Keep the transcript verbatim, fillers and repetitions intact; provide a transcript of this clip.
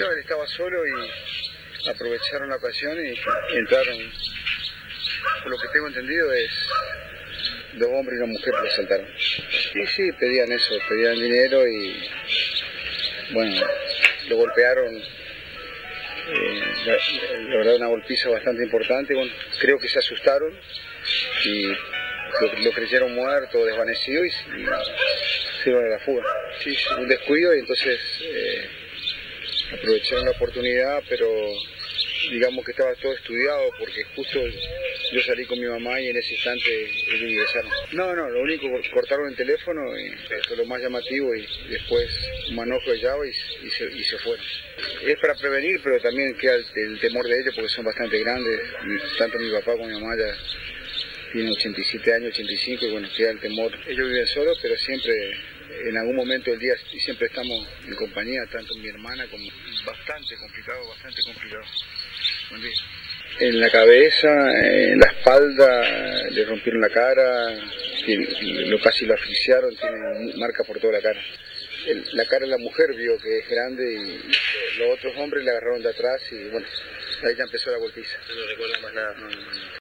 No, él estaba solo y aprovecharon la ocasión y entraron. Por lo que tengo entendido es dos hombres y una mujer que lo asaltaron. Y sí, pedían eso, pedían dinero y bueno, lo golpearon. Eh, la, la verdad una golpiza bastante importante. Bueno, creo que se asustaron y lo, lo creyeron muerto, desvanecido y, y se iban a la fuga. Sí, un descuido y entonces eh, aprovecharon la oportunidad, pero digamos que estaba todo estudiado porque justo yo salí con mi mamá y en ese instante ellos ingresaron. No, no, lo único, cortaron el teléfono, y esto es lo más llamativo, y después un manojo de llave y, y, se, y se fueron. Es para prevenir, pero también queda el, el temor de ellos porque son bastante grandes, tanto mi papá como mi mamá ya tienen ochenta y siete años, ochenta y cinco, y bueno, queda el temor. Ellos viven solos, pero siempre, en algún momento del día, siempre estamos en compañía, tanto mi hermana como... Bastante complicado, bastante complicado. Buen día. En la cabeza, en la espalda, le rompieron la cara, lo casi lo asfixiaron, tiene marcas por toda la cara. El, la cara de la mujer vio que es grande y los otros hombres le agarraron de atrás y bueno, ahí ya empezó la golpiza. No recuerdo más nada. No, no, no.